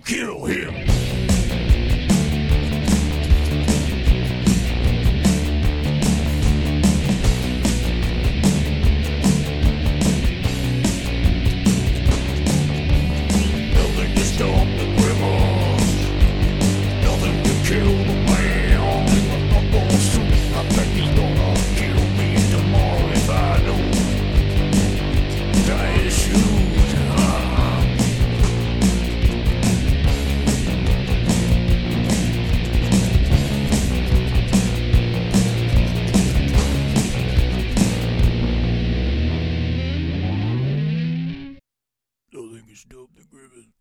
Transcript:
kill him. Nothing can stop the grimace. Nothing can kill the man. I think he's gonna kill me tomorrow if I don't tie his shoes. Nothing can stop the grimace.